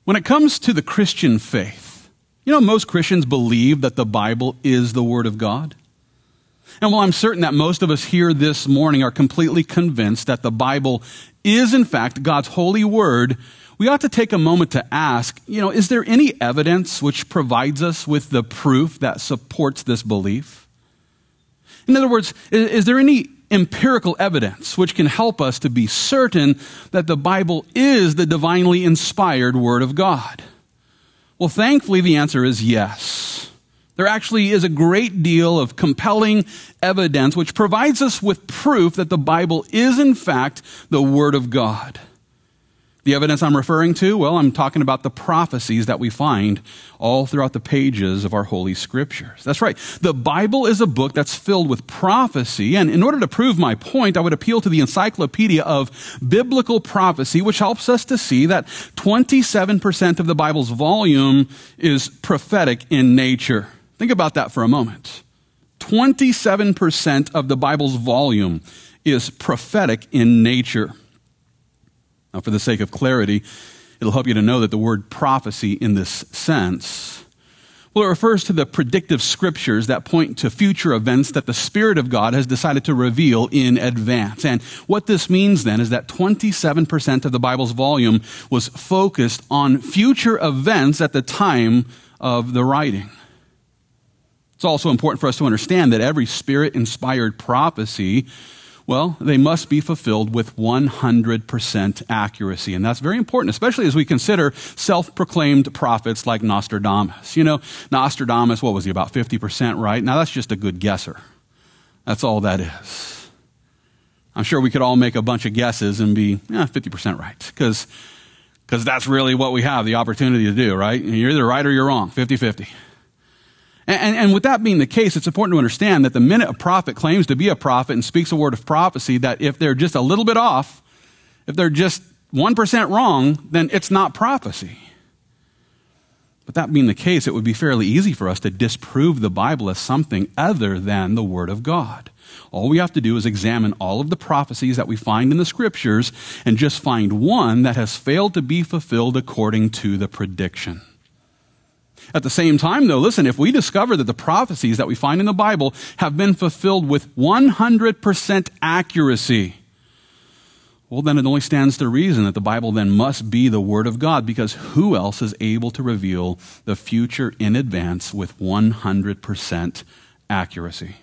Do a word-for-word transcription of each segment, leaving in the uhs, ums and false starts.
When it comes to the Christian faith, you know, most Christians believe that the Bible is the Word of God. And while I'm certain that most of us here this morning are completely convinced that the Bible is, in fact, God's holy word, we ought to take a moment to ask, you know, is there any evidence which provides us with the proof that supports this belief? In other words, is, is there any empirical evidence which can help us to be certain that the Bible is the divinely inspired Word of God? Well, thankfully, the answer is yes. There actually is a great deal of compelling evidence which provides us with proof that the Bible is, in fact, the Word of God. The evidence I'm referring to, well, I'm talking about the prophecies that we find all throughout the pages of our Holy Scriptures. That's right. The Bible is a book that's filled with prophecy, and in order to prove my point, I would appeal to the Encyclopedia of Biblical Prophecy, which helps us to see that twenty-seven percent of the Bible's volume is prophetic in nature. Think about that for a moment. twenty-seven percent of the Bible's volume is prophetic in nature. Now, for the sake of clarity, it'll help you to know that the word prophecy in this sense, well, it refers to the predictive scriptures that point to future events that the Spirit of God has decided to reveal in advance. And what this means then is that twenty-seven percent of the Bible's volume was focused on future events at the time of the writing. It's also important for us to understand that every Spirit-inspired prophecy, well, they must be fulfilled with one hundred percent accuracy. And that's very important, especially as we consider self-proclaimed prophets like Nostradamus. You know, Nostradamus, what was he, about fifty percent right? Now, that's just a good guesser. That's all that is. I'm sure we could all make a bunch of guesses and be eh, fifty percent right, because because that's really what we have the opportunity to do, right? You're either right or you're wrong, fifty-fifty. And, and with that being the case, it's important to understand that the minute a prophet claims to be a prophet and speaks a word of prophecy, that if they're just a little bit off, if they're just one percent wrong, then it's not prophecy. But that being the case, it would be fairly easy for us to disprove the Bible as something other than the Word of God. All we have to do is examine all of the prophecies that we find in the Scriptures and just find one that has failed to be fulfilled according to the prediction. At the same time, though, listen, if we discover that the prophecies that we find in the Bible have been fulfilled with one hundred percent accuracy, well, then it only stands to reason that the Bible then must be the Word of God, because who else is able to reveal the future in advance with one hundred percent accuracy?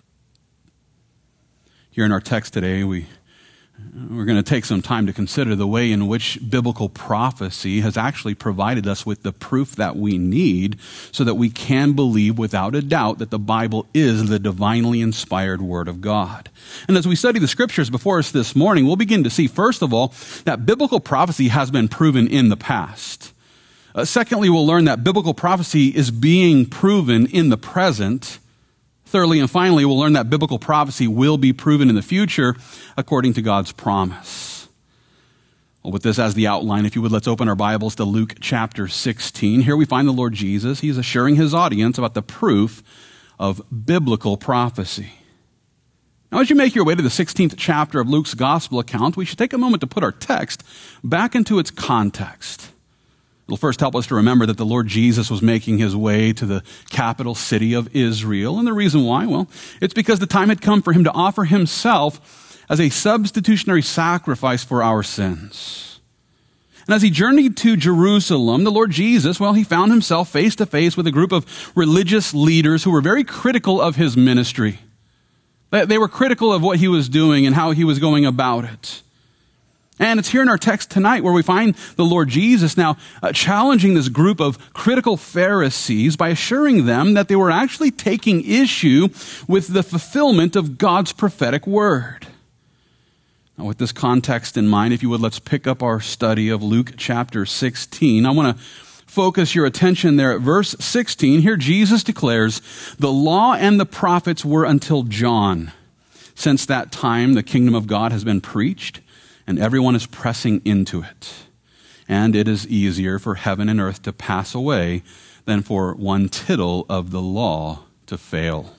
Here in our text today, we We're going to take some time to consider the way in which biblical prophecy has actually provided us with the proof that we need so that we can believe without a doubt that the Bible is the divinely inspired Word of God. And as we study the Scriptures before us this morning, we'll begin to see, first of all, that biblical prophecy has been proven in the past. Uh, secondly, we'll learn that biblical prophecy is being proven in the present. Thirdly and finally, we'll learn that biblical prophecy will be proven in the future according to God's promise. Well, with this as the outline, if you would, let's open our Bibles to Luke chapter sixteen. Here we find the Lord Jesus. He's assuring his audience about the proof of biblical prophecy. Now, as you make your way to the sixteenth chapter of Luke's gospel account, we should take a moment to put our text back into its context. It'll first help us to remember that the Lord Jesus was making his way to the capital city of Israel. And the reason why, well, it's because the time had come for him to offer himself as a substitutionary sacrifice for our sins. And as he journeyed to Jerusalem, the Lord Jesus, well, he found himself face to face with a group of religious leaders who were very critical of his ministry. They were critical of what he was doing and how he was going about it. And it's here in our text tonight where we find the Lord Jesus now uh, challenging this group of critical Pharisees by assuring them that they were actually taking issue with the fulfillment of God's prophetic word. Now, with this context in mind, if you would, let's pick up our study of Luke chapter sixteen. I want to focus your attention there at verse sixteen. Here Jesus declares, "The law and the prophets were until John. Since that time, the kingdom of God has been preached, and everyone is pressing into it. And it is easier for heaven and earth to pass away than for one tittle of the law to fail."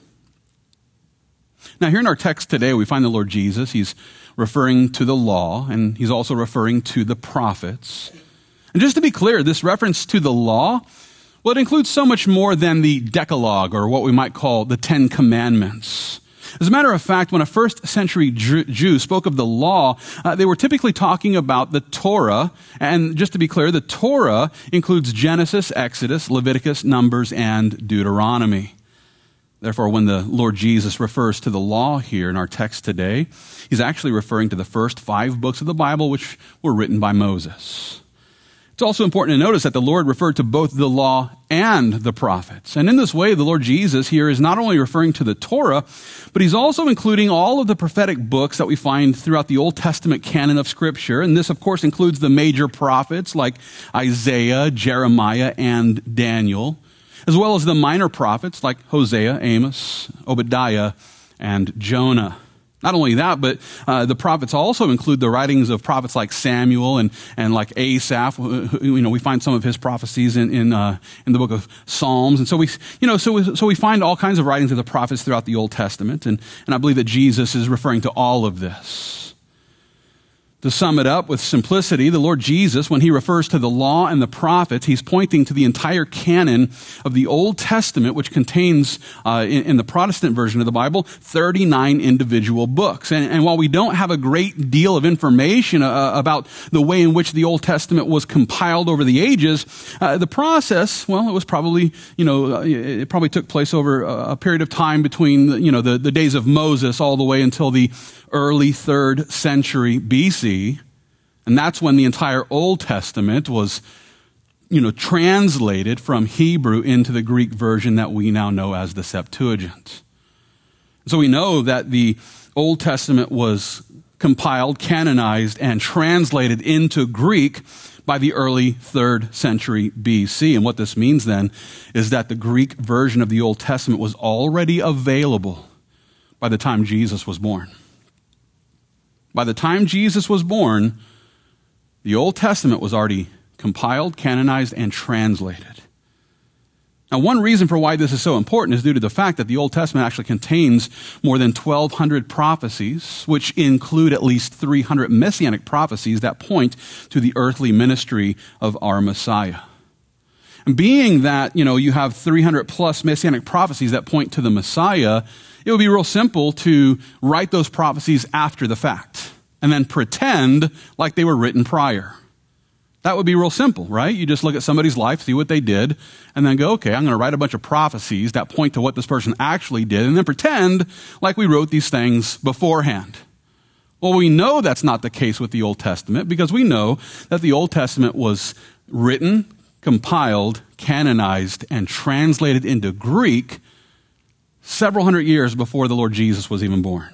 Now, here in our text today, we find the Lord Jesus. He's referring to the law, and he's also referring to the prophets. And just to be clear, this reference to the law, well, it includes so much more than the Decalogue, or what we might call the Ten Commandments. As a matter of fact, when a first century Jew spoke of the law, uh, they were typically talking about the Torah. And just to be clear, the Torah includes Genesis, Exodus, Leviticus, Numbers, and Deuteronomy. Therefore, when the Lord Jesus refers to the law here in our text today, he's actually referring to the first five books of the Bible, which were written by Moses. It's also important to notice that the Lord referred to both the law and the prophets. And in this way, the Lord Jesus here is not only referring to the Torah, but he's also including all of the prophetic books that we find throughout the Old Testament canon of Scripture. And this, of course, includes the major prophets like Isaiah, Jeremiah, and Daniel, as well as the minor prophets like Hosea, Amos, Obadiah, and Jonah. Not only that, but uh, the prophets also include the writings of prophets like Samuel and, and like Asaph. Who, who, you know, we find some of his prophecies in in, uh, in the book of Psalms, and so we, you know, so we, so we find all kinds of writings of the prophets throughout the Old Testament, and and I believe that Jesus is referring to all of this. To sum it up with simplicity, the Lord Jesus, when he refers to the law and the prophets, he's pointing to the entire canon of the Old Testament, which contains, uh, in, in the Protestant version of the Bible, thirty-nine individual books. And, and while we don't have a great deal of information uh, about the way in which the Old Testament was compiled over the ages, uh, the process, well, it was probably, you know, it probably took place over a period of time between, you know, the, the days of Moses all the way until the early third century B C, and that's when the entire Old Testament was, you know, translated from Hebrew into the Greek version that we now know as the Septuagint. So we know that the Old Testament was compiled, canonized, and translated into Greek by the early third century B C. And what this means then is that the Greek version of the Old Testament was already available by the time Jesus was born. By the time Jesus was born, the Old Testament was already compiled, canonized, and translated. Now, one reason for why this is so important is due to the fact that the Old Testament actually contains more than twelve hundred prophecies, which include at least three hundred messianic prophecies that point to the earthly ministry of our Messiah. And being that, you know, you have three hundred plus messianic prophecies that point to the Messiah, it would be real simple to write those prophecies after the fact and then pretend like they were written prior. That would be real simple, right? You just look at somebody's life, see what they did, and then go, okay, I'm going to write a bunch of prophecies that point to what this person actually did, and then pretend like we wrote these things beforehand. Well, we know that's not the case with the Old Testament because we know that the Old Testament was written, compiled, canonized, and translated into Greek several hundred years before the Lord Jesus was even born.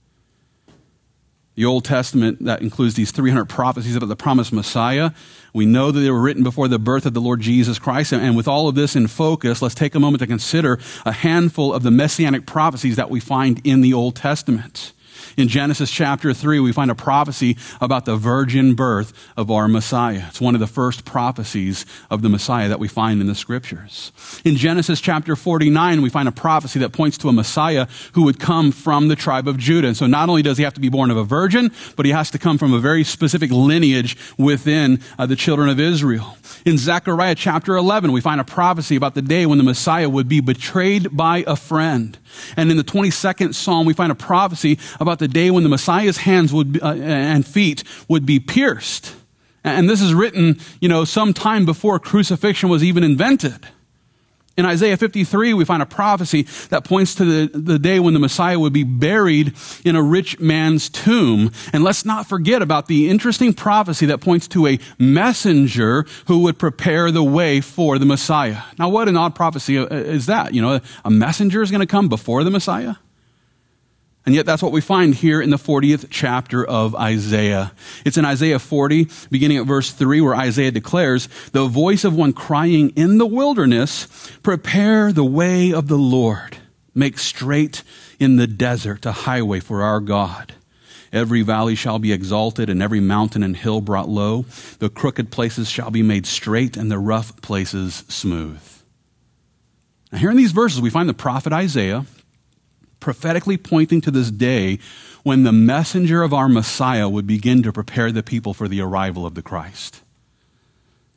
The Old Testament, that includes these three hundred prophecies about the promised Messiah. We know that they were written before the birth of the Lord Jesus Christ. And with all of this in focus, let's take a moment to consider a handful of the messianic prophecies that we find in the Old Testament. In Genesis chapter three, we find a prophecy about the virgin birth of our Messiah. It's one of the first prophecies of the Messiah that we find in the Scriptures. In Genesis chapter forty-nine, we find a prophecy that points to a Messiah who would come from the tribe of Judah. And so not only does he have to be born of a virgin, but he has to come from a very specific lineage within uh, the children of Israel. In Zechariah chapter eleven, we find a prophecy about the day when the Messiah would be betrayed by a friend. And in the twenty-second Psalm, we find a prophecy about the day when the Messiah's hands would be, uh, and feet would be pierced. And this is written, you know, sometime before crucifixion was even invented. In Isaiah fifty-three, we find a prophecy that points to the, the day when the Messiah would be buried in a rich man's tomb. And let's not forget about the interesting prophecy that points to a messenger who would prepare the way for the Messiah. Now, what an odd prophecy is that? You know, a messenger is going to come before the Messiah? And yet that's what we find here in the fortieth chapter of Isaiah. It's in Isaiah forty, beginning at verse three, where Isaiah declares, "The voice of one crying in the wilderness, prepare the way of the Lord. Make straight in the desert a highway for our God. Every valley shall be exalted, and every mountain and hill brought low. The crooked places shall be made straight, and the rough places smooth." Now here in these verses, we find the prophet Isaiah prophetically pointing to this day when the messenger of our Messiah would begin to prepare the people for the arrival of the Christ.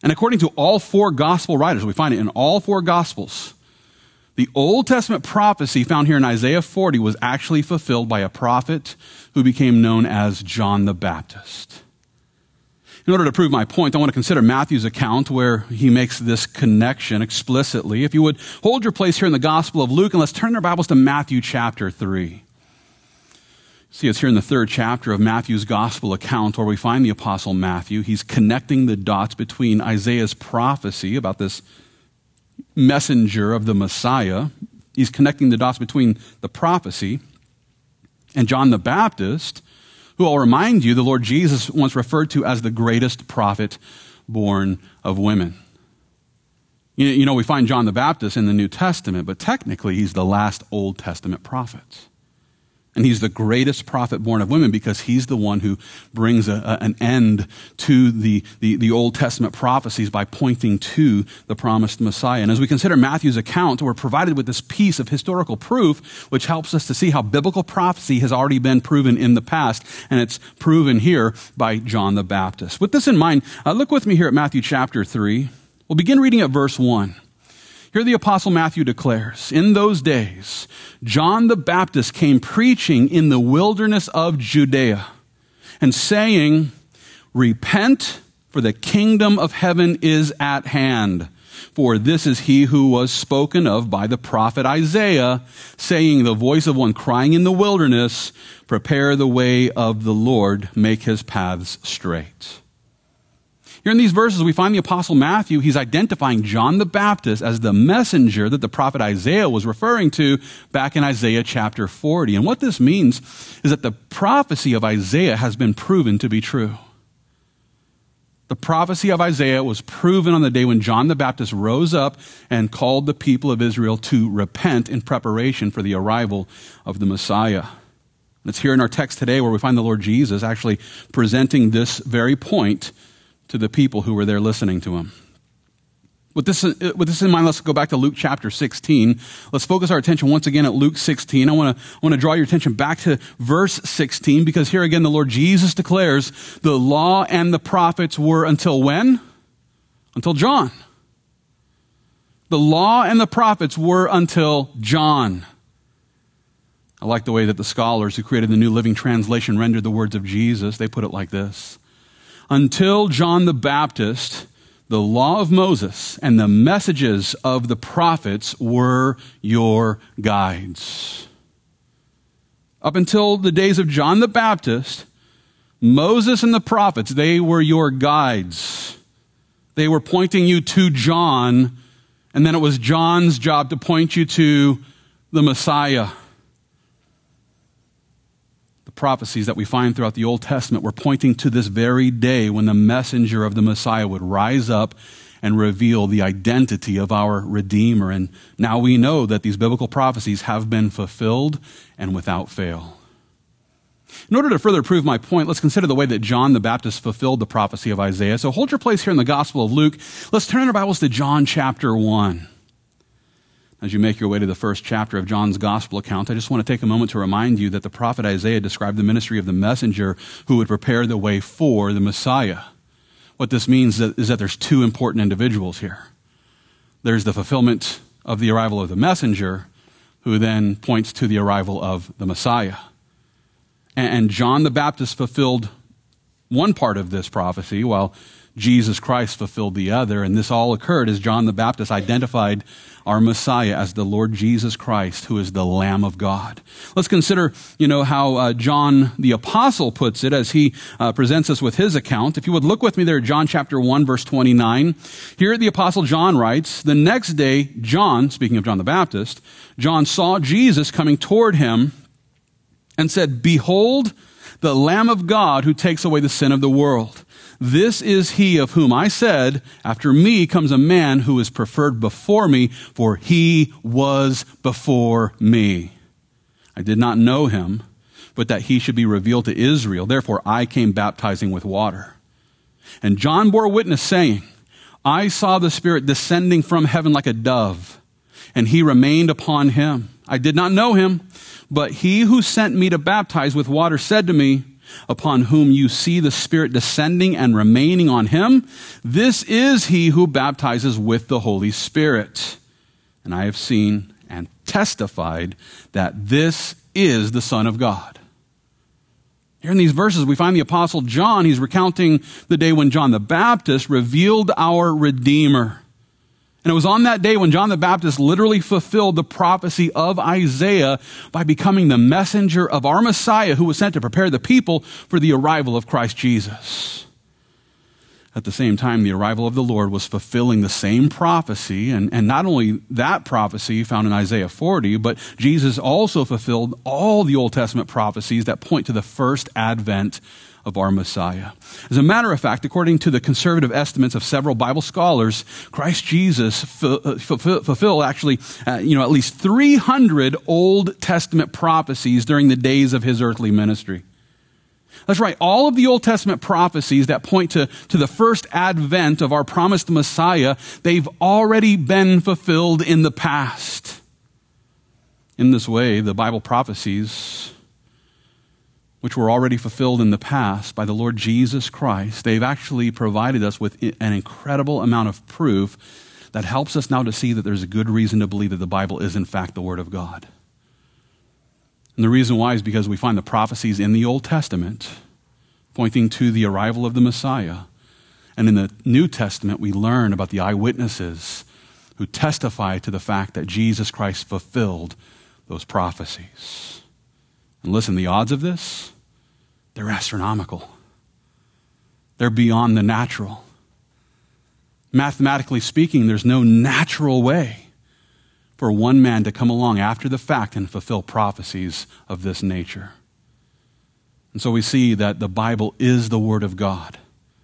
And according to all four gospel writers, we find it in all four gospels, the Old Testament prophecy found here in Isaiah forty was actually fulfilled by a prophet who became known as John the Baptist. In order to prove my point, I want to consider Matthew's account where he makes this connection explicitly. If you would hold your place here in the Gospel of Luke, and let's turn our Bibles to Matthew chapter three. See, it's here in the third chapter of Matthew's Gospel account where we find the Apostle Matthew. He's connecting the dots between Isaiah's prophecy about this messenger of the Messiah. He's connecting the dots between the prophecy and John the Baptist, who I'll remind you, the Lord Jesus once referred to as the greatest prophet born of women. You, you know, we find John the Baptist in the New Testament, but technically he's the last Old Testament prophet. And he's the greatest prophet born of women because he's the one who brings a, a, an end to the, the, the Old Testament prophecies by pointing to the promised Messiah. And as we consider Matthew's account, we're provided with this piece of historical proof, which helps us to see how biblical prophecy has already been proven in the past, and it's proven here by John the Baptist. With this in mind, uh, look with me here at Matthew chapter three. We'll begin reading at verse one. Here the Apostle Matthew declares, "In those days, John the Baptist came preaching in the wilderness of Judea and saying, 'Repent, for the kingdom of heaven is at hand. For this is he who was spoken of by the prophet Isaiah, saying, the voice of one crying in the wilderness, prepare the way of the Lord, make his paths straight.'" Here in these verses, we find the Apostle Matthew. He's identifying John the Baptist as the messenger that the prophet Isaiah was referring to back in Isaiah chapter forty. And what this means is that the prophecy of Isaiah has been proven to be true. The prophecy of Isaiah was proven on the day when John the Baptist rose up and called the people of Israel to repent in preparation for the arrival of the Messiah. It's here in our text today where we find the Lord Jesus actually presenting this very point to the people who were there listening to him. With this, with this in mind, let's go back to Luke chapter sixteen. Let's focus our attention once again at Luke sixteen. I want to, I want to draw your attention back to verse sixteen, because here again the Lord Jesus declares the law and the prophets were until when? Until John. The law and the prophets were until John. I like the way that the scholars who created the New Living Translation rendered the words of Jesus. They put it like this: "Until John the Baptist, the law of Moses and the messages of the prophets were your guides." Up until the days of John the Baptist, Moses and the prophets, they were your guides. They were pointing you to John, and then it was John's job to point you to the Messiah. Prophecies that we find throughout the Old Testament were pointing to this very day when the messenger of the Messiah would rise up and reveal the identity of our Redeemer. And now we know that these biblical prophecies have been fulfilled and without fail. In order to further prove my point, let's consider the way that John the Baptist fulfilled the prophecy of Isaiah. So hold your place here in the Gospel of Luke. Let's turn our Bibles to John chapter one. As you make your way to the first chapter of John's gospel account, I just want to take a moment to remind you that the prophet Isaiah described the ministry of the messenger who would prepare the way for the Messiah. What this means is that there's two important individuals here. There's the fulfillment of the arrival of the messenger, who then points to the arrival of the Messiah. And John the Baptist fulfilled one part of this prophecy, while Jesus Christ fulfilled the other. And this all occurred as John the Baptist identified our Messiah as the Lord Jesus Christ, who is the Lamb of God. Let's consider, you know, how uh, John the Apostle puts it as he uh, presents us with his account. If you would look with me there at John chapter one, verse twenty-nine. Here the Apostle John writes, "The next day, John," speaking of John the Baptist, "John saw Jesus coming toward him and said, 'Behold, the Lamb of God who takes away the sin of the world. This is he of whom I said, after me comes a man who is preferred before me, for he was before me. I did not know him, but that he should be revealed to Israel. Therefore I came baptizing with water.' And John bore witness, saying, 'I saw the Spirit descending from heaven like a dove, and he remained upon him. I did not know him, but he who sent me to baptize with water said to me, upon whom you see the Spirit descending and remaining on him, this is he who baptizes with the Holy Spirit. And I have seen and testified that this is the Son of God. Here in these verses, we find the Apostle John. He's recounting the day when John the Baptist revealed our Redeemer. And it was on that day when John the Baptist literally fulfilled the prophecy of Isaiah by becoming the messenger of our Messiah who was sent to prepare the people for the arrival of Christ Jesus. At the same time, the arrival of the Lord was fulfilling the same prophecy, and, and not only that prophecy found in Isaiah forty, but Jesus also fulfilled all the Old Testament prophecies that point to the first advent of our Messiah. As a matter of fact, according to the conservative estimates of several Bible scholars, Christ Jesus fulfilled fulfill actually, uh, you know, at least three hundred Old Testament prophecies during the days of his earthly ministry. That's right. All of the Old Testament prophecies that point to, to the first advent of our promised Messiah, they've already been fulfilled in the past. In this way, the Bible prophecies, which were already fulfilled in the past by the Lord Jesus Christ, they've actually provided us with an incredible amount of proof that helps us now to see that there's a good reason to believe that the Bible is in fact the Word of God. And the reason why is because we find the prophecies in the Old Testament pointing to the arrival of the Messiah. And in the New Testament, we learn about the eyewitnesses who testify to the fact that Jesus Christ fulfilled those prophecies. And listen, the odds of this, they're astronomical. They're beyond the natural. Mathematically speaking, there's no natural way for one man to come along after the fact and fulfill prophecies of this nature. And so we see that the Bible is the Word of God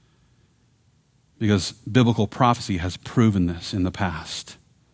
because biblical prophecy has proven this in the past.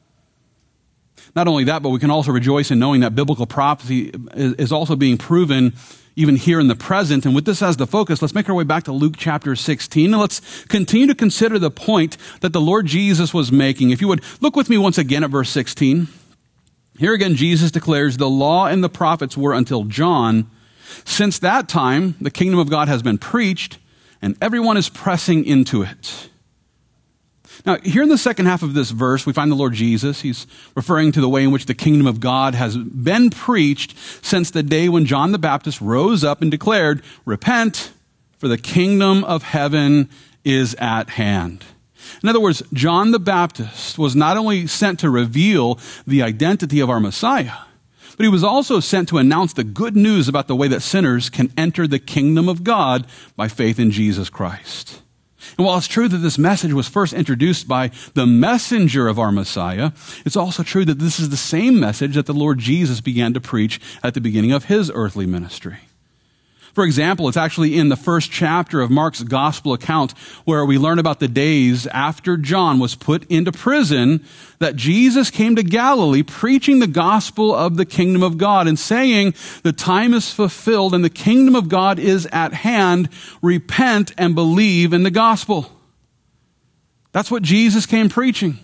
Not only that, but we can also rejoice in knowing that biblical prophecy is also being proven even here in the present. And with this as the focus, let's make our way back to Luke chapter sixteen, and let's continue to consider the point that the Lord Jesus was making. If you would look with me once again at verse sixteen. Here again, Jesus declares, the law and the prophets were until John. Since that time, the kingdom of God has been preached, and everyone is pressing into it. Now, here in the second half of this verse, we find the Lord Jesus. He's referring to the way in which the kingdom of God has been preached since the day when John the Baptist rose up and declared, repent, for the kingdom of heaven is at hand. In other words, John the Baptist was not only sent to reveal the identity of our Messiah, but he was also sent to announce the good news about the way that sinners can enter the kingdom of God by faith in Jesus Christ. And while it's true that this message was first introduced by the messenger of our Messiah, it's also true that this is the same message that the Lord Jesus began to preach at the beginning of his earthly ministry. For example, it's actually in the first chapter of Mark's gospel account where we learn about the days after John was put into prison that Jesus came to Galilee preaching the gospel of the kingdom of God and saying, the time is fulfilled and the kingdom of God is at hand. Repent and believe in the gospel. That's what Jesus came preaching.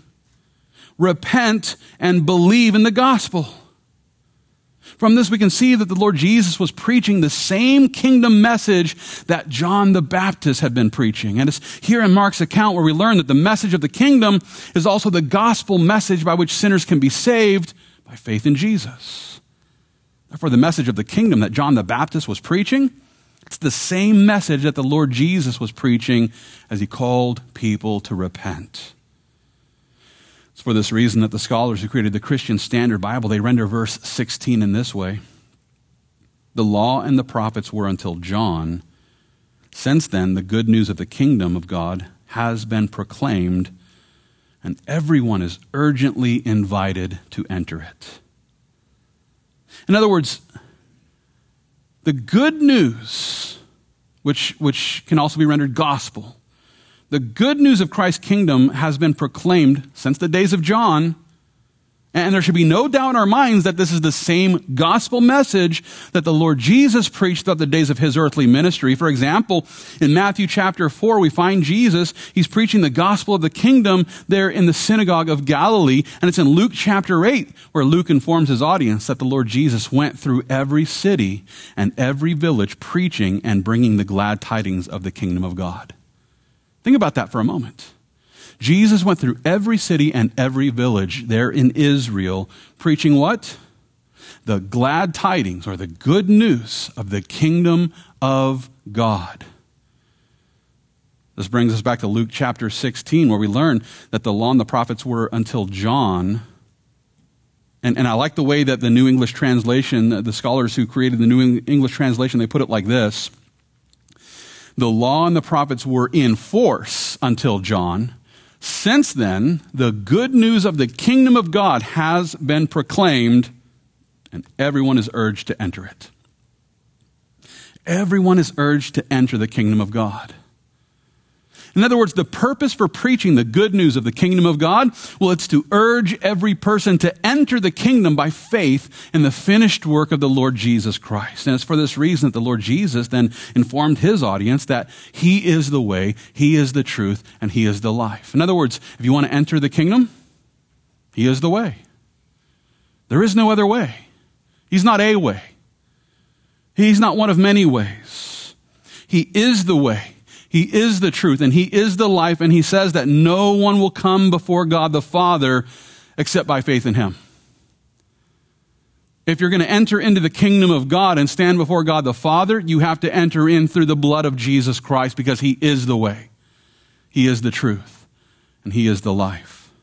Repent and believe in the gospel. From this, we can see that the Lord Jesus was preaching the same kingdom message that John the Baptist had been preaching. And it's here in Mark's account where we learn that the message of the kingdom is also the gospel message by which sinners can be saved by faith in Jesus. Therefore, the message of the kingdom that John the Baptist was preaching, it's the same message that the Lord Jesus was preaching as he called people to repent. It's for this reason that the scholars who created the Christian Standard Bible, they render verse sixteen in this way. The law and the prophets were until John. Since then, the good news of the kingdom of God has been proclaimed, and everyone is urgently invited to enter it. In other words, the good news, which, which can also be rendered gospel, the good news of Christ's kingdom has been proclaimed since the days of John, And there should be no doubt in our minds that this is the same gospel message that the Lord Jesus preached throughout the days of his earthly ministry. For example, in Matthew chapter four, we find Jesus, he's preaching the gospel of the kingdom there in the synagogue of Galilee. And it's in Luke chapter eight, where Luke informs his audience that the Lord Jesus went through every city and every village preaching and bringing the glad tidings of the kingdom of God. Think about that for a moment. Jesus went through every city and every village there in Israel, preaching what? The glad tidings, or the good news of the kingdom of God. This brings us back to Luke chapter sixteen, where we learn that the law and the prophets were until John. And, and I like the way that the New English Translation, the scholars who created the New English Translation, they put it like this. The law and the prophets were in force until John. Since then, the good news of the kingdom of God has been proclaimed, and everyone is urged to enter it. Everyone is urged to enter the kingdom of God. In other words, the purpose for preaching the good news of the kingdom of God, well, it's to urge every person to enter the kingdom by faith in the finished work of the Lord Jesus Christ. And it's for this reason that the Lord Jesus then informed his audience that he is the way, he is the truth, and he is the life. In other words, if you want to enter the kingdom, he is the way. There is no other way. He's not a way. He's not one of many ways. He is the way. He is the truth, and he is the life, and he says that no one will come before God the Father except by faith in him. If you're going to enter into the kingdom of God and stand before God the Father, you have to enter in through the blood of Jesus Christ, because he is the way. He is the truth, and he is the life.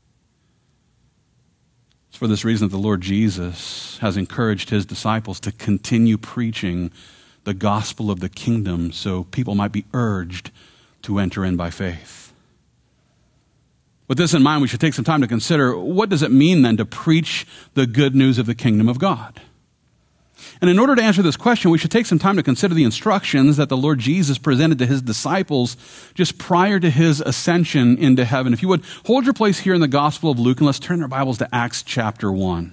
It's for this reason that the Lord Jesus has encouraged his disciples to continue preaching the gospel of the kingdom, so people might be urged to enter in by faith. With this in mind, we should take some time to consider, what does it mean then to preach the good news of the kingdom of God? And in order to answer this question, we should take some time to consider the instructions that the Lord Jesus presented to his disciples just prior to his ascension into heaven. If you would, hold your place here in the Gospel of Luke, and let's turn our Bibles to Acts chapter one.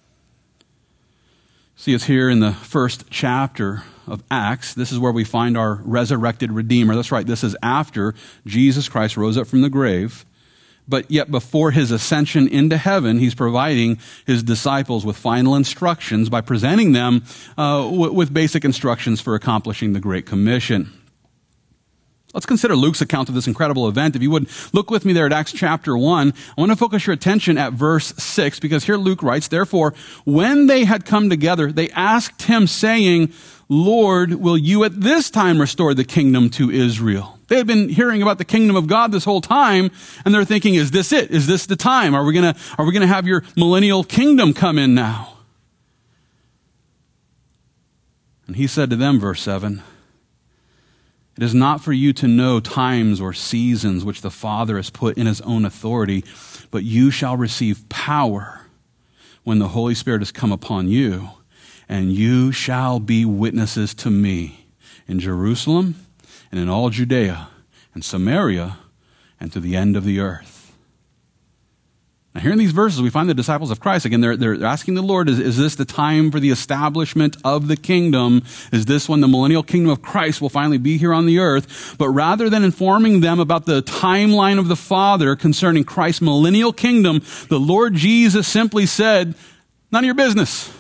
See, it's here in the first chapter of Acts. This is where we find our resurrected Redeemer. That's right, this is after Jesus Christ rose up from the grave. But yet before his ascension into heaven, he's providing his disciples with final instructions by presenting them uh, w- with basic instructions for accomplishing the Great Commission. Let's consider Luke's account of this incredible event. If you would, look with me there at Acts chapter one. I want to focus your attention at verse six, because here Luke writes, "Therefore, when they had come together, they asked him, saying, Lord, will you at this time restore the kingdom to Israel?" They had been hearing about the kingdom of God this whole time, and they're thinking, is this it? Is this the time? Are we gonna, are we gonna have your millennial kingdom come in now? And he said to them, verse seven, "It is not for you to know times or seasons which the Father has put in his own authority, but you shall receive power when the Holy Spirit has come upon you, and you shall be witnesses to me in Jerusalem and in all Judea and Samaria and to the end of the earth." Now, here in these verses, we find the disciples of Christ. Again, they're, they're asking the Lord, is, is this the time for the establishment of the kingdom? Is this when the millennial kingdom of Christ will finally be here on the earth? But rather than informing them about the timeline of the Father concerning Christ's millennial kingdom, the Lord Jesus simply said, none of your business.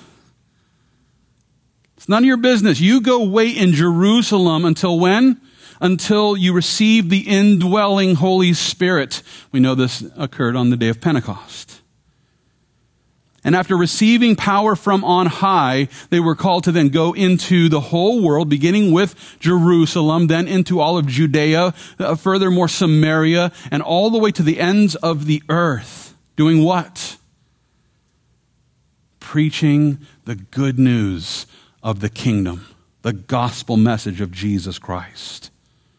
It's none of your business. You go wait in Jerusalem until when? Until you receive the indwelling Holy Spirit. We know this occurred on the day of Pentecost. And after receiving power from on high, they were called to then go into the whole world, beginning with Jerusalem, then into all of Judea, uh, furthermore Samaria, and all the way to the ends of the earth. Doing what? Preaching the good news of the kingdom, the gospel message of Jesus Christ.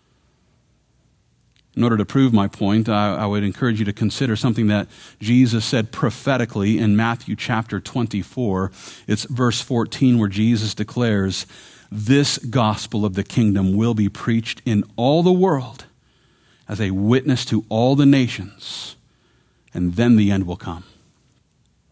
In order to prove my point, I, I would encourage you to consider something that Jesus said prophetically in Matthew chapter twenty-four. It's verse fourteen, where Jesus declares, "This gospel of the kingdom will be preached in all the world as a witness to all the nations, and then the end will come."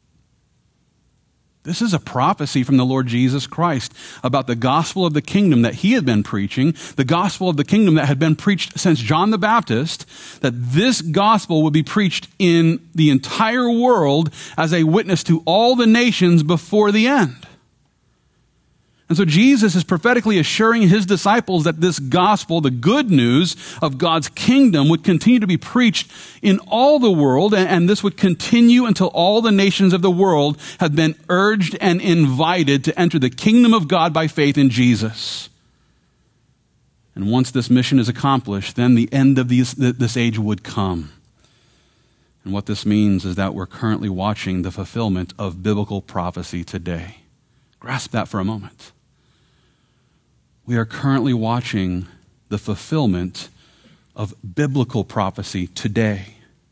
This is a prophecy from the Lord Jesus Christ about the gospel of the kingdom that he had been preaching, the gospel of the kingdom that had been preached since John the Baptist, that this gospel would be preached in the entire world as a witness to all the nations before the end. And so Jesus is prophetically assuring his disciples that this gospel, the good news of God's kingdom, would continue to be preached in all the world, and this would continue until all the nations of the world have been urged and invited to enter the kingdom of God by faith in Jesus. And once this mission is accomplished, then the end of these, this age would come. And what this means is that we're currently watching the fulfillment of biblical prophecy today. Grasp that for a moment. We are currently watching the fulfillment of biblical prophecy today.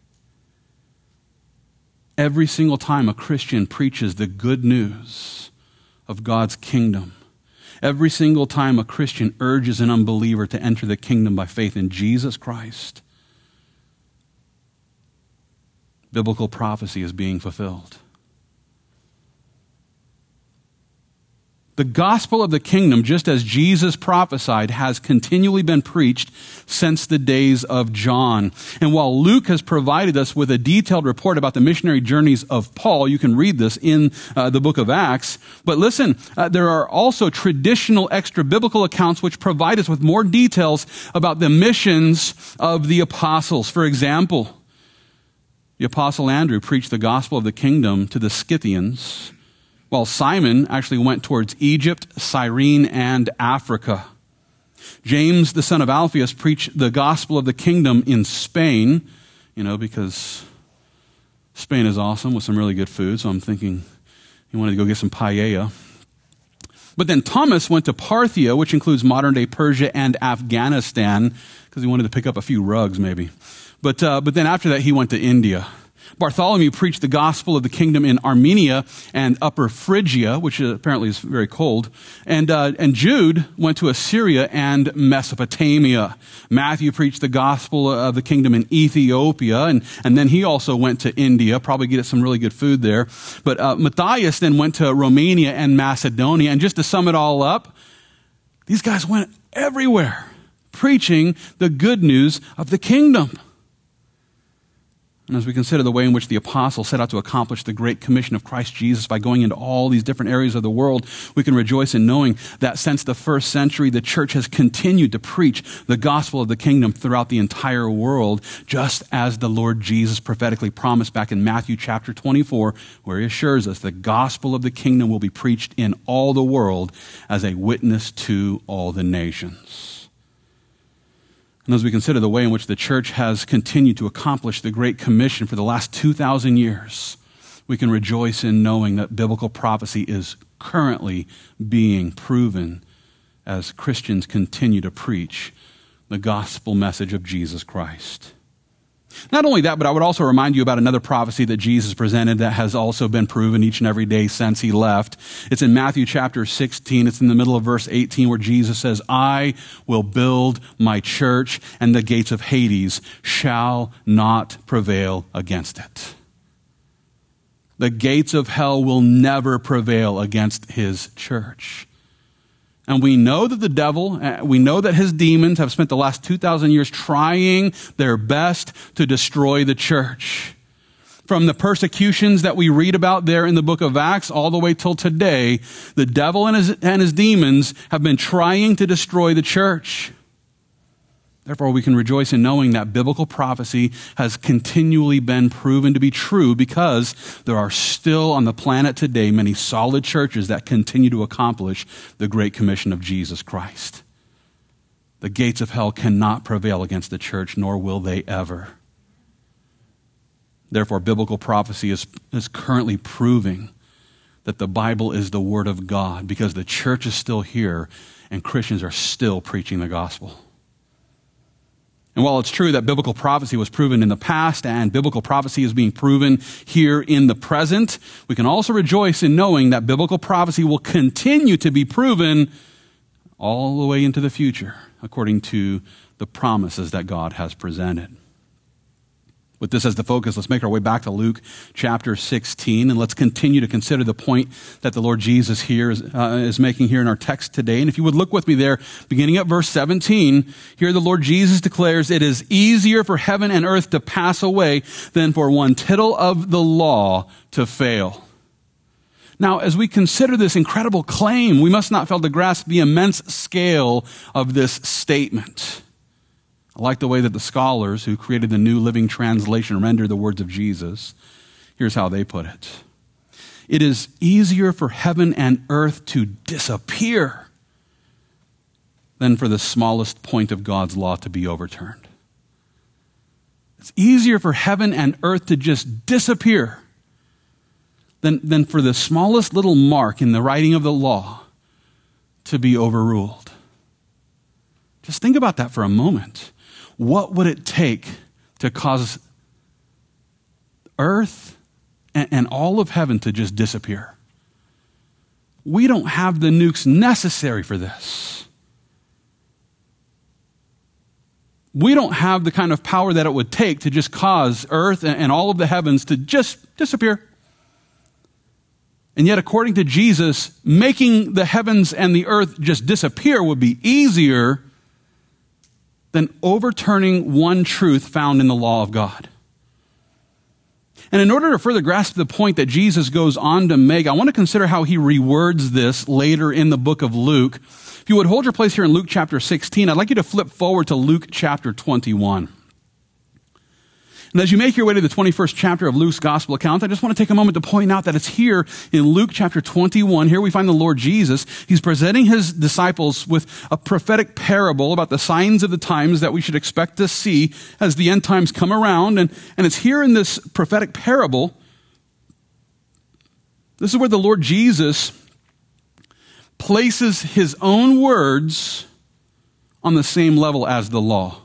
Every single time a Christian preaches the good news of God's kingdom, every single time a Christian urges an unbeliever to enter the kingdom by faith in Jesus Christ, biblical prophecy is being fulfilled. The gospel of the kingdom, just as Jesus prophesied, has continually been preached since the days of John. And while Luke has provided us with a detailed report about the missionary journeys of Paul, you can read this in uh, the book of Acts. But listen, uh, there are also traditional extra-biblical accounts which provide us with more details about the missions of the apostles. For example, the apostle Andrew preached the gospel of the kingdom to the Scythians, while Simon actually went towards Egypt, Cyrene, and Africa. James, the son of Alphaeus, preached the gospel of the kingdom in Spain, you know, because Spain is awesome with some really good food, so I'm thinking he wanted to go get some paella. But then Thomas went to Parthia, which includes modern-day Persia and Afghanistan, because he wanted to pick up a few rugs, maybe. But, uh, but then after that, he went to India. Bartholomew preached the gospel of the kingdom in Armenia and Upper Phrygia, which apparently is very cold. And, uh, and Jude went to Assyria and Mesopotamia. Matthew preached the gospel of the kingdom in Ethiopia, and, and then he also went to India, probably get some really good food there. But uh, Matthias then went to Romania and Macedonia. And just to sum it all up, these guys went everywhere preaching the good news of the kingdom. And as we consider the way in which the apostles set out to accomplish the great commission of Christ Jesus by going into all these different areas of the world, we can rejoice in knowing that since the first century, the church has continued to preach the gospel of the kingdom throughout the entire world, just as the Lord Jesus prophetically promised back in Matthew chapter twenty-four, where he assures us the gospel of the kingdom will be preached in all the world as a witness to all the nations. And as we consider the way in which the church has continued to accomplish the Great Commission for the last two thousand years, we can rejoice in knowing that biblical prophecy is currently being proven as Christians continue to preach the gospel message of Jesus Christ. Not only that, but I would also remind you about another prophecy that Jesus presented that has also been proven each and every day since he left. It's in Matthew chapter sixteen. It's in the middle of verse eighteen where Jesus says, "I will build my church, and the gates of Hades shall not prevail against it." The gates of hell will never prevail against his church. And we know that the devil, we know that his demons have spent the last two thousand years trying their best to destroy the church. From the persecutions that we read about there in the book of Acts all the way till today, the devil and his, and his demons have been trying to destroy the church. Therefore, we can rejoice in knowing that biblical prophecy has continually been proven to be true because there are still on the planet today many solid churches that continue to accomplish the Great Commission of Jesus Christ. The gates of hell cannot prevail against the church, nor will they ever. Therefore, biblical prophecy is, is currently proving that the Bible is the Word of God because the church is still here and Christians are still preaching the gospel. And while it's true that biblical prophecy was proven in the past and biblical prophecy is being proven here in the present, we can also rejoice in knowing that biblical prophecy will continue to be proven all the way into the future, according to the promises that God has presented. With this as the focus, let's make our way back to Luke chapter sixteen, and let's continue to consider the point that the Lord Jesus here is, uh, is making here in our text today. And if you would look with me there, beginning at verse seventeen, here the Lord Jesus declares, "It is easier for heaven and earth to pass away than for one tittle of the law to fail." Now, as we consider this incredible claim, we must not fail to grasp the immense scale of this statement. I like the way that the scholars who created the New Living Translation rendered the words of Jesus. Here's how they put it. It is easier for heaven and earth to disappear than for the smallest point of God's law to be overturned. It's easier for heaven and earth to just disappear than, than for the smallest little mark in the writing of the law to be overruled. Just think about that for a moment. What would it take to cause earth and, and all of heaven to just disappear? We don't have the nukes necessary for this. We don't have the kind of power that it would take to just cause earth and, and all of the heavens to just disappear. And yet, according to Jesus, making the heavens and the earth just disappear would be easier than overturning one truth found in the law of God. And in order to further grasp the point that Jesus goes on to make, I want to consider how he rewords this later in the book of Luke. If you would hold your place here in Luke chapter sixteen, I'd like you to flip forward to Luke chapter twenty-one. And as you make your way to the twenty-first chapter of Luke's gospel account, I just want to take a moment to point out that it's here in Luke chapter twenty-one. Here we find the Lord Jesus. He's presenting his disciples with a prophetic parable about the signs of the times that we should expect to see as the end times come around. And, and it's here in this prophetic parable, this is where the Lord Jesus places his own words on the same level as the law.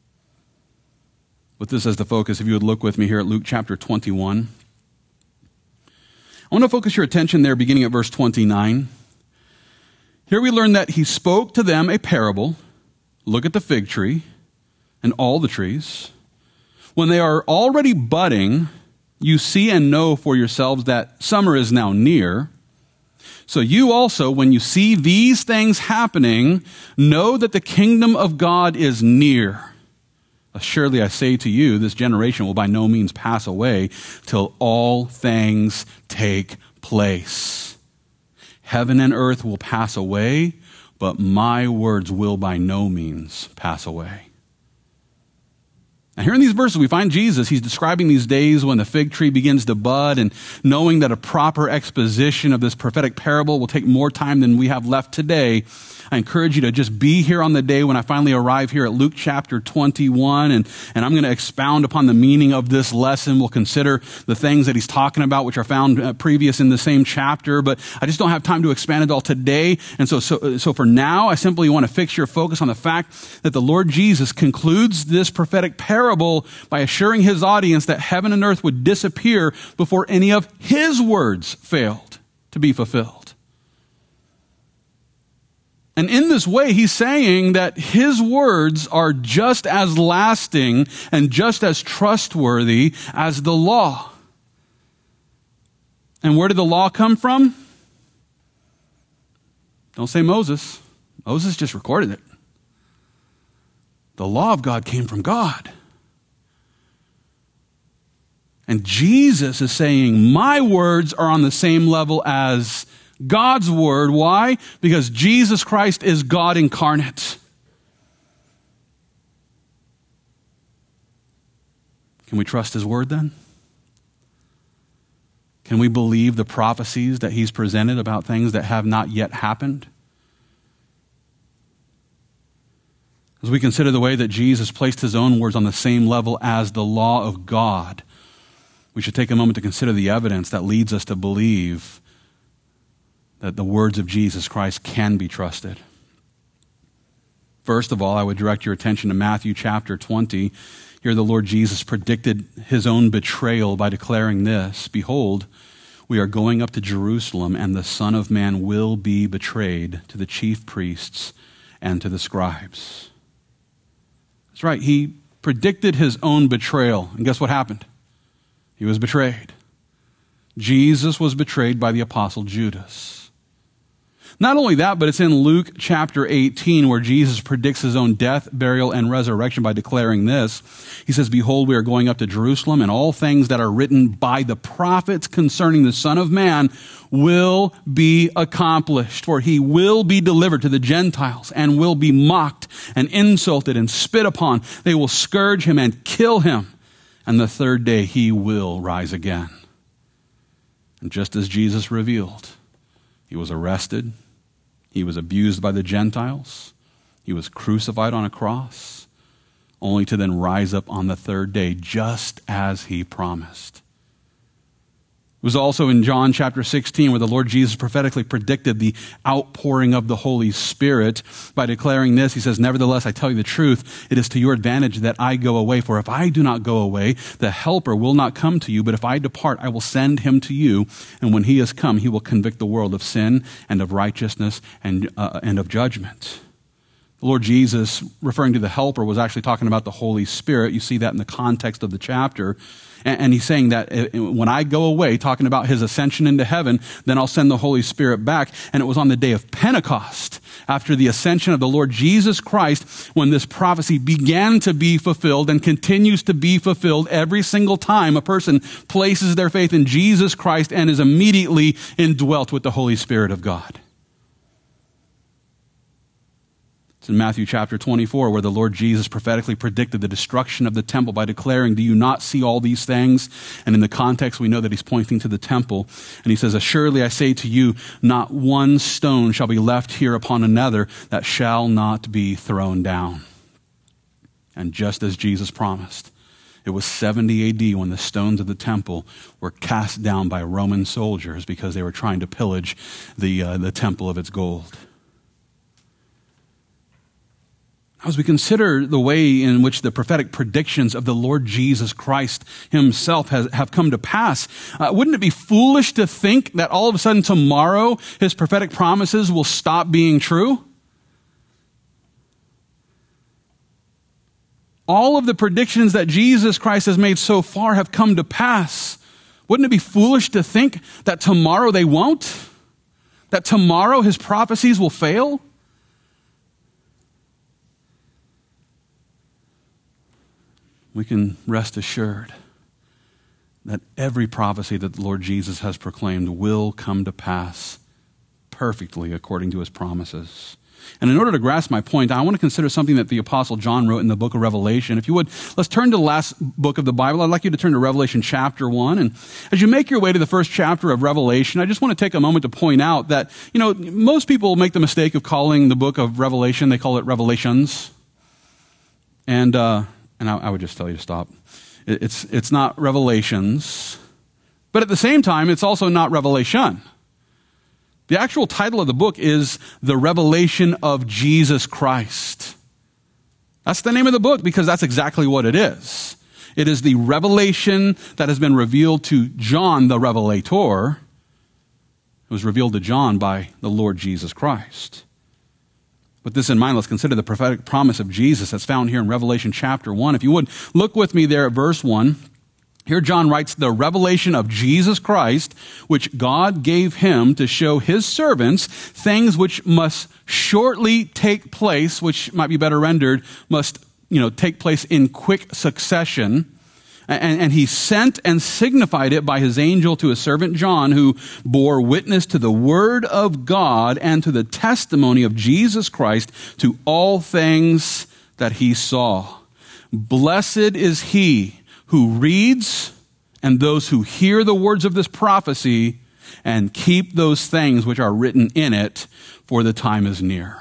With this as the focus, if you would look with me here at Luke chapter twenty-one. I want to focus your attention there beginning at verse twenty-nine. Here we learn that he spoke to them a parable. Look at the fig tree and all the trees. When they are already budding, you see and know for yourselves that summer is now near. So you also, when you see these things happening, know that the kingdom of God is near. Surely I say to you, this generation will by no means pass away till all things take place. Heaven and earth will pass away, but my words will by no means pass away. Now here in these verses, we find Jesus. He's describing these days when the fig tree begins to bud, and knowing that a proper exposition of this prophetic parable will take more time than we have left today, I encourage you to just be here on the day when I finally arrive here at Luke chapter twenty-one, and, and I'm going to expound upon the meaning of this lesson. We'll consider the things that he's talking about, which are found uh, previous in the same chapter, but I just don't have time to expand it all today. And so, so, so for now, I simply want to fix your focus on the fact that the Lord Jesus concludes this prophetic parable by assuring his audience that heaven and earth would disappear before any of his words failed to be fulfilled. And in this way, he's saying that his words are just as lasting and just as trustworthy as the law. And where did the law come from? Don't say Moses. Moses just recorded it. The law of God came from God. And Jesus is saying, my words are on the same level as God's word. Why? Because Jesus Christ is God incarnate. Can we trust his word then? Can we believe the prophecies that he's presented about things that have not yet happened? As we consider the way that Jesus placed his own words on the same level as the law of God, we should take a moment to consider the evidence that leads us to believe that the words of Jesus Christ can be trusted. First of all, I would direct your attention to Matthew chapter twenty. Here the Lord Jesus predicted his own betrayal by declaring this, "Behold, we are going up to Jerusalem, and the Son of Man will be betrayed to the chief priests and to the scribes." That's right, he predicted his own betrayal. And guess what happened? He was betrayed. Jesus was betrayed by the apostle Judas. Not only that, but it's in Luke chapter eighteen where Jesus predicts his own death, burial, and resurrection by declaring this. He says, behold, we are going up to Jerusalem, and all things that are written by the prophets concerning the Son of Man will be accomplished. For he will be delivered to the Gentiles and will be mocked and insulted and spit upon. They will scourge him and kill him. And the third day he will rise again. And just as Jesus revealed, he was arrested. He was abused by the Gentiles. He was crucified on a cross, only to then rise up on the third day, just as he promised. It was also in John chapter sixteen where the Lord Jesus prophetically predicted the outpouring of the Holy Spirit by declaring this. He says, nevertheless, I tell you the truth, it is to your advantage that I go away. For if I do not go away, the Helper will not come to you. But if I depart, I will send him to you. And when he has come, he will convict the world of sin and of righteousness and, uh, and of judgment. The Lord Jesus, referring to the Helper, was actually talking about the Holy Spirit. You see that in the context of the chapter. And he's saying that when I go away, talking about his ascension into heaven, then I'll send the Holy Spirit back. And it was on the day of Pentecost, after the ascension of the Lord Jesus Christ, when this prophecy began to be fulfilled and continues to be fulfilled every single time a person places their faith in Jesus Christ and is immediately indwelt with the Holy Spirit of God. In Matthew chapter twenty-four, where the Lord Jesus prophetically predicted the destruction of the temple by declaring, do you not see all these things? And in the context, we know that he's pointing to the temple. And he says, assuredly I say to you, not one stone shall be left here upon another that shall not be thrown down. And just as Jesus promised, it was seventy A D when the stones of the temple were cast down by Roman soldiers because they were trying to pillage the, uh, the temple of its gold. As we consider the way in which the prophetic predictions of the Lord Jesus Christ himself has, have come to pass, uh, wouldn't it be foolish to think that all of a sudden tomorrow his prophetic promises will stop being true? All of the predictions that Jesus Christ has made so far have come to pass. Wouldn't it be foolish to think that tomorrow they won't? That tomorrow his prophecies will fail? We can rest assured that every prophecy that the Lord Jesus has proclaimed will come to pass perfectly according to his promises. And in order to grasp my point, I want to consider something that the Apostle John wrote in the book of Revelation. If you would, let's turn to the last book of the Bible. I'd like you to turn to Revelation chapter one. And as you make your way to the first chapter of Revelation, I just want to take a moment to point out that, you know, most people make the mistake of calling the book of Revelation, they call it Revelations. And, uh, And I, I would just tell you to stop. It, it's, it's not Revelations, but at the same time, it's also not Revelation. The actual title of the book is The Revelation of Jesus Christ. That's the name of the book because that's exactly what it is. It is the revelation that has been revealed to John the Revelator. It was revealed to John by the Lord Jesus Christ. With this in mind, let's consider the prophetic promise of Jesus that's found here in Revelation chapter one. If you would, look with me there at verse one. Here John writes, the revelation of Jesus Christ, which God gave him to show his servants things which must shortly take place, which might be better rendered, must, you know, take place in quick succession. And, and he sent and signified it by his angel to his servant John, who bore witness to the word of God and to the testimony of Jesus Christ to all things that he saw. Blessed is he who reads and those who hear the words of this prophecy and keep those things which are written in it, for the time is near.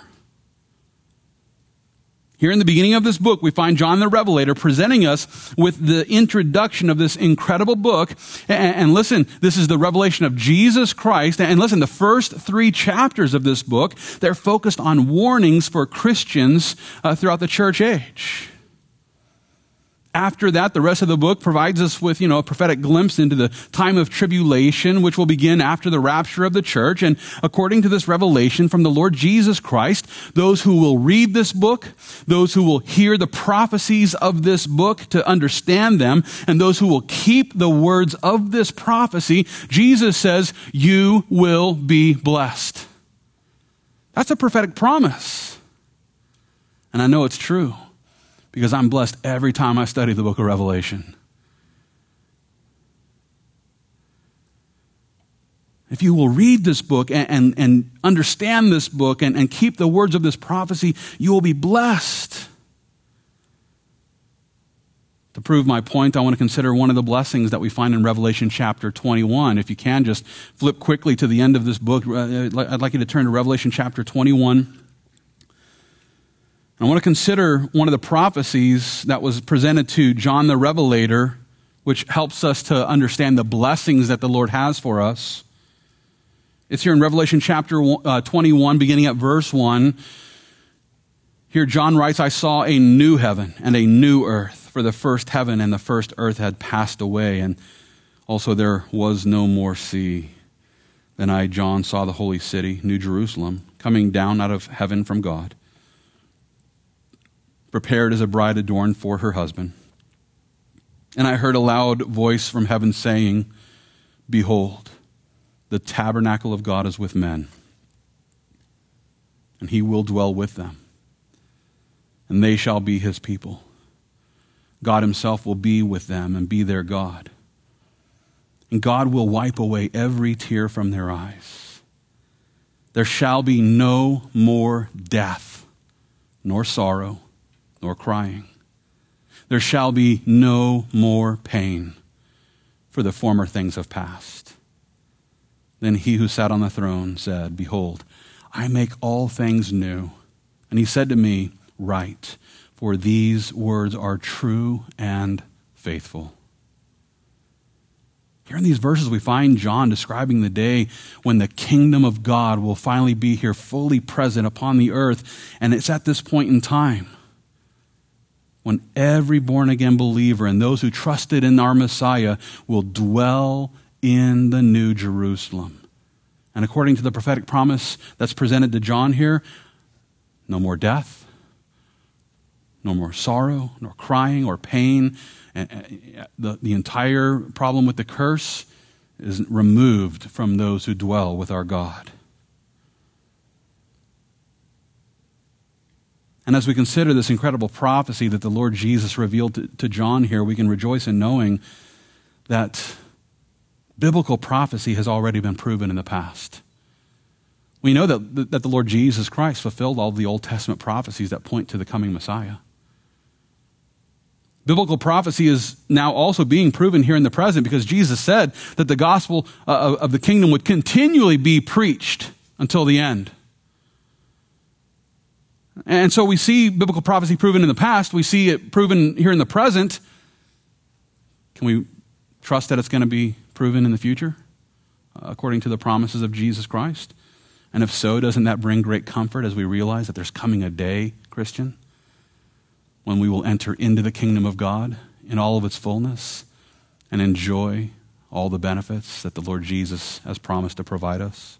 Here in the beginning of this book, we find John the Revelator presenting us with the introduction of this incredible book. And, and listen, this is the revelation of Jesus Christ. And listen, the first three chapters of this book, they're focused on warnings for Christians uh, throughout the church age. After that, the rest of the book provides us with, you know, a prophetic glimpse into the time of tribulation, which will begin after the rapture of the church. And according to this revelation from the Lord Jesus Christ, those who will read this book, those who will hear the prophecies of this book to understand them, and those who will keep the words of this prophecy, Jesus says, you will be blessed. That's a prophetic promise. And I know it's true, because I'm blessed every time I study the book of Revelation. If you will read this book and, and, and understand this book and, and keep the words of this prophecy, you will be blessed. To prove my point, I want to consider one of the blessings that we find in Revelation chapter twenty-one. If you can, just flip quickly to the end of this book. I'd like you to turn to Revelation chapter twenty-one. I want to consider one of the prophecies that was presented to John the Revelator, which helps us to understand the blessings that the Lord has for us. It's here in Revelation chapter twenty-one, beginning at verse one. Here John writes, I saw a new heaven and a new earth, for the first heaven and the first earth had passed away, and also there was no more sea. Then I, John, saw the holy city, New Jerusalem, coming down out of heaven from God, prepared as a bride adorned for her husband. And I heard a loud voice from heaven saying, behold, the tabernacle of God is with men, and he will dwell with them, and they shall be his people. God himself will be with them and be their God. And God will wipe away every tear from their eyes. There shall be no more death, nor sorrow, nor crying. There shall be no more pain, for the former things have passed. Then he who sat on the throne said, behold, I make all things new. And he said to me, write, for these words are true and faithful. Here in these verses, we find John describing the day when the kingdom of God will finally be here, fully present upon the earth. And it's at this point in time when every born-again believer and those who trusted in our Messiah will dwell in the New Jerusalem. And according to the prophetic promise that's presented to John here, no more death, no more sorrow, nor crying or pain. And the, the entire problem with the curse is removed from those who dwell with our God. And as we consider this incredible prophecy that the Lord Jesus revealed to, to John here, we can rejoice in knowing that biblical prophecy has already been proven in the past. We know that, that the Lord Jesus Christ fulfilled all the Old Testament prophecies that point to the coming Messiah. Biblical prophecy is now also being proven here in the present because Jesus said that the gospel uh, of the kingdom would continually be preached until the end. And so we see biblical prophecy proven in the past. We see it proven here in the present. Can we trust that it's going to be proven in the future uh, according to the promises of Jesus Christ? And if so, doesn't that bring great comfort as we realize that there's coming a day, Christian, when we will enter into the kingdom of God in all of its fullness and enjoy all the benefits that the Lord Jesus has promised to provide us?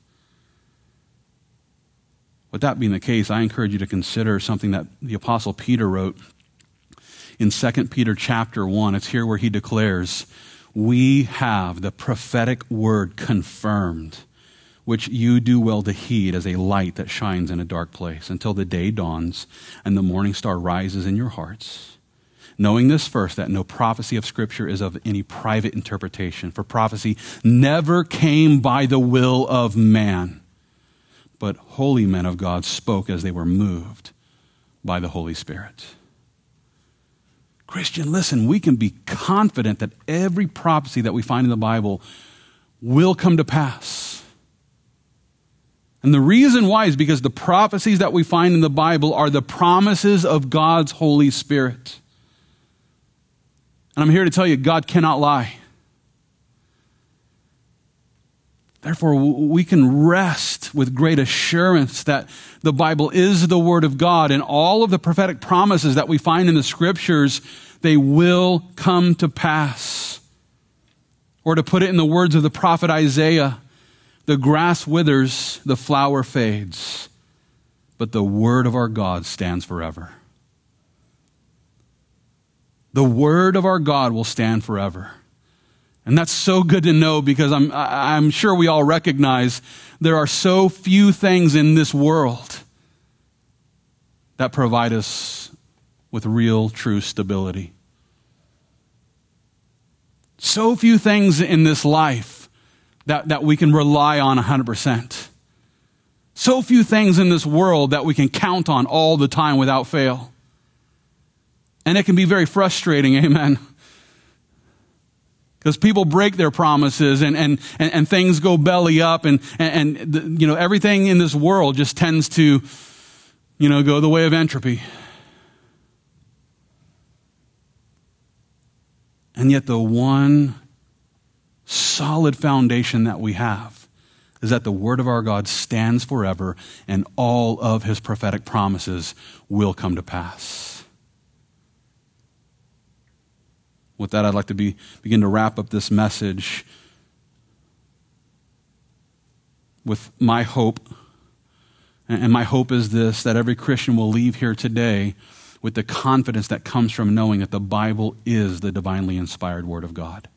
With that being the case, I encourage you to consider something that the Apostle Peter wrote in Second Peter chapter one. It's here where he declares, we have the prophetic word confirmed, which you do well to heed as a light that shines in a dark place until the day dawns and the morning star rises in your hearts. Knowing this first, that no prophecy of Scripture is of any private interpretation, for prophecy never came by the will of man, but holy men of God spoke as they were moved by the Holy Spirit. Christian, listen, we can be confident that every prophecy that we find in the Bible will come to pass. And the reason why is because the prophecies that we find in the Bible are the promises of God's Holy Spirit. And I'm here to tell you, God cannot lie. Therefore, we can rest with great assurance that the Bible is the Word of God, and all of the prophetic promises that we find in the Scriptures, they will come to pass. Or to put it in the words of the prophet Isaiah, the grass withers, the flower fades, but the word of our God stands forever. The word of our God will stand forever. And that's so good to know, because I'm, I'm sure we all recognize there are so few things in this world that provide us with real, true stability. So few things in this life that, that we can rely on one hundred percent. So few things in this world that we can count on all the time without fail. And it can be very frustrating, amen. Because people break their promises and, and, and, and things go belly up, and, and, and the, you know, everything in this world just tends to, you know, go the way of entropy. And yet the one solid foundation that we have is that the word of our God stands forever, and all of his prophetic promises will come to pass. With that, I'd like to be, begin to wrap up this message with my hope. And my hope is this, that every Christian will leave here today with the confidence that comes from knowing that the Bible is the divinely inspired Word of God.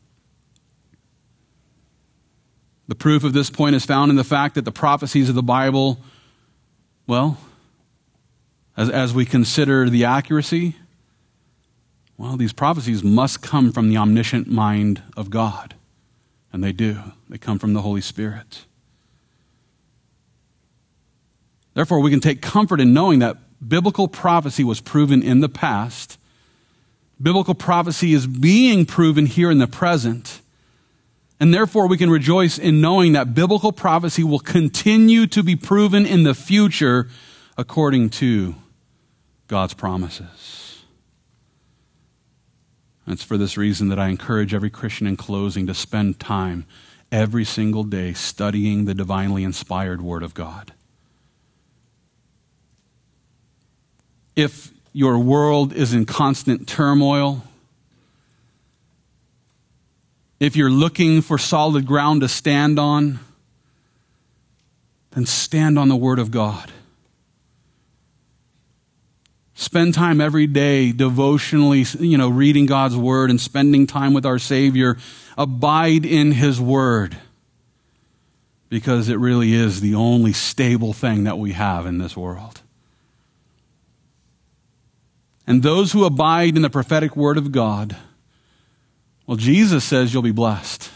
The proof of this point is found in the fact that the prophecies of the Bible, well, as, as we consider the accuracy, well, these prophecies must come from the omniscient mind of God. And they do. They come from the Holy Spirit. Therefore, we can take comfort in knowing that biblical prophecy was proven in the past. Biblical prophecy is being proven here in the present. And therefore, we can rejoice in knowing that biblical prophecy will continue to be proven in the future according to God's promises. And it's for this reason that I encourage every Christian in closing to spend time every single day studying the divinely inspired Word of God. If your world is in constant turmoil, if you're looking for solid ground to stand on, then stand on the Word of God. Spend time every day devotionally, you know, reading God's Word and spending time with our Savior. Abide in His Word, because it really is the only stable thing that we have in this world. And those who abide in the prophetic Word of God, well, Jesus says you'll be blessed.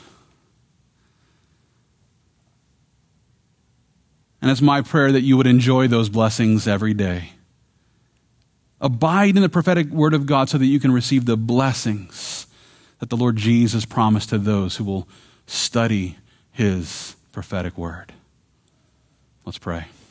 And it's my prayer that you would enjoy those blessings every day. Abide in the prophetic Word of God so that you can receive the blessings that the Lord Jesus promised to those who will study His prophetic Word. Let's pray.